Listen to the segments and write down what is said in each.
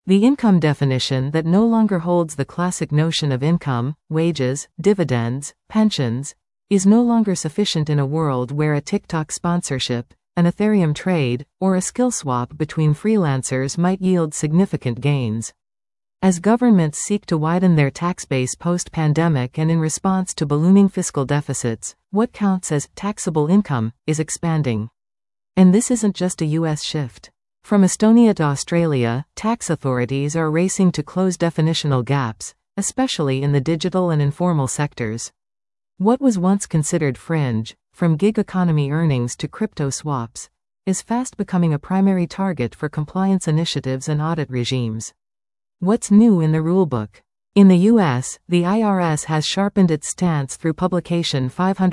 The income definition that no longer holds the classic notion of income, wages, dividends, pensions, is no longer sufficient in a world where a TikTok sponsorship, an Ethereum trade, or a skill swap between freelancers might yield significant gains. As governments seek to widen their tax base post-pandemic and in response to ballooning fiscal deficits, what counts as taxable income is expanding. And this isn't just a US shift. From Estonia to Australia, tax authorities are racing to close definitional gaps, especially in the digital and informal sectors. What was once considered fringe, from gig economy earnings to crypto swaps, is fast becoming a primary target for compliance initiatives and audit regimes. What's new in the rulebook? In the US, the IRS has sharpened its stance through Publication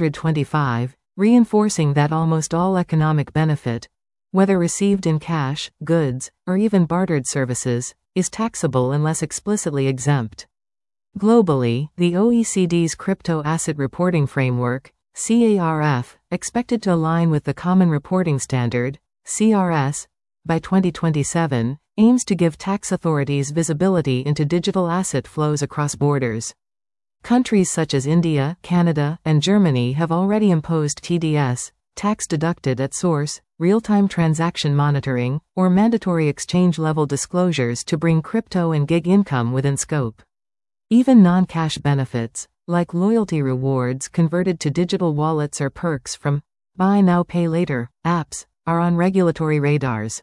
525, reinforcing that almost all economic benefit, whether received in cash, goods, or even bartered services, is taxable unless explicitly exempt. Globally, the OECD's Crypto Asset Reporting Framework, CARF, expected to align with the Common Reporting Standard, CRS, by 2027, aims to give tax authorities visibility into digital asset flows across borders. Countries such as India, Canada, and Germany have already imposed TDS, tax deducted at source, real-time transaction monitoring, or mandatory exchange-level disclosures to bring crypto and gig income within scope. Even non-cash benefits, like loyalty rewards converted to digital wallets or perks from buy now pay later apps, are on regulatory radars.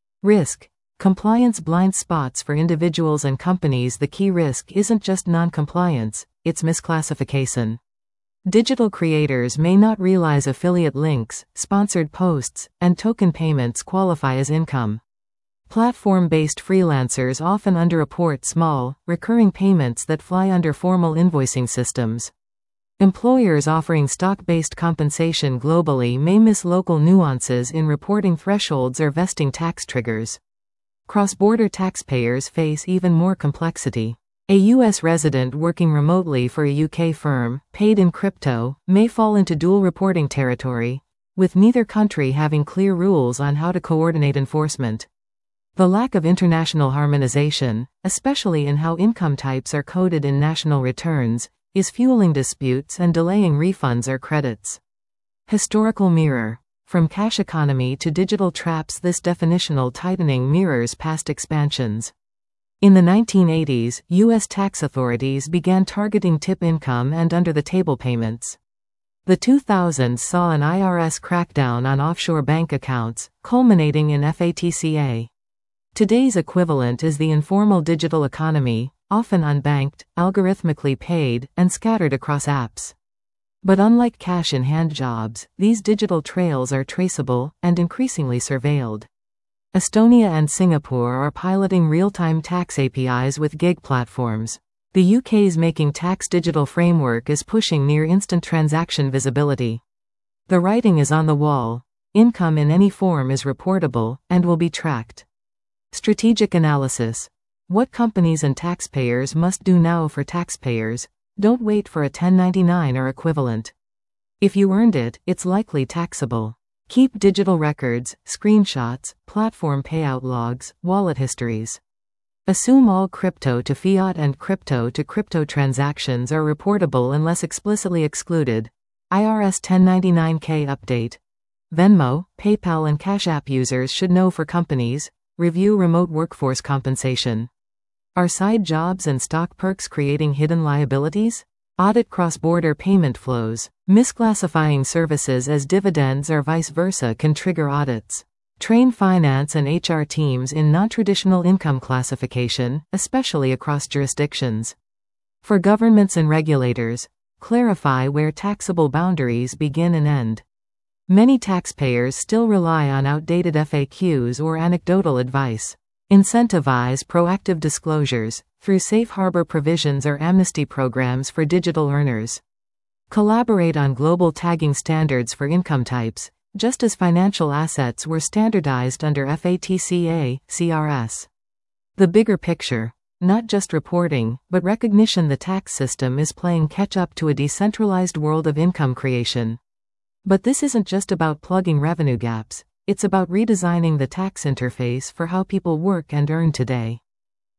Risk. Compliance blind spots for individuals and companies. The key risk isn't just non-compliance, it's misclassification. Digital creators may not realize affiliate links, sponsored posts, and token payments qualify as income. Platform-based freelancers often underreport small, recurring payments that fly under formal invoicing systems. Employers offering stock-based compensation globally may miss local nuances in reporting thresholds or vesting tax triggers. Cross-border taxpayers face even more complexity. A U.S. resident working remotely for a U.K. firm, paid in crypto, may fall into dual reporting territory, with neither country having clear rules on how to coordinate enforcement. The lack of international harmonization, especially in how income types are coded in national returns, is fueling disputes and delaying refunds or credits. Historical mirror. From cash economy to digital traps, this definitional tightening mirrors past expansions. In the 1980s, U.S. tax authorities began targeting tip income and under-the-table payments. The 2000s saw an IRS crackdown on offshore bank accounts, culminating in FATCA. Today's equivalent is the informal digital economy, often unbanked, algorithmically paid, and scattered across apps. But unlike cash-in-hand jobs, these digital trails are traceable and increasingly surveilled. Estonia and Singapore are piloting real-time tax APIs with gig platforms. The UK's Making Tax digital framework is pushing near-instant transaction visibility. The writing is on the wall. Income in any form is reportable, and will be tracked. Strategic analysis. What companies and taxpayers must do now for taxpayers? Don't wait for a 1099 or equivalent. If you earned it, it's likely taxable. Keep digital records, screenshots, platform payout logs, wallet histories. Assume all crypto to fiat and crypto to crypto transactions are reportable unless explicitly excluded. IRS 1099-K update. Venmo, PayPal and Cash App users should know. For companies, review remote workforce compensation. Are side jobs and stock perks creating hidden liabilities? Audit cross-border payment flows. Misclassifying services as dividends or vice versa can trigger audits. Train finance and HR teams in non-traditional income classification, especially across jurisdictions. For governments and regulators, clarify where taxable boundaries begin and end. Many taxpayers still rely on outdated FAQs or anecdotal advice. Incentivize proactive disclosures through safe harbor provisions or amnesty programs for digital earners. Collaborate on global tagging standards for income types, just as financial assets were standardized under FATCA, CRS. The bigger picture. Not just reporting, but recognition the tax system is playing catch-up to a decentralized world of income creation. But this isn't just about plugging revenue gaps. It's about redesigning the tax interface for how people work and earn today.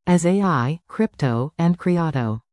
as AI, crypto, and creato.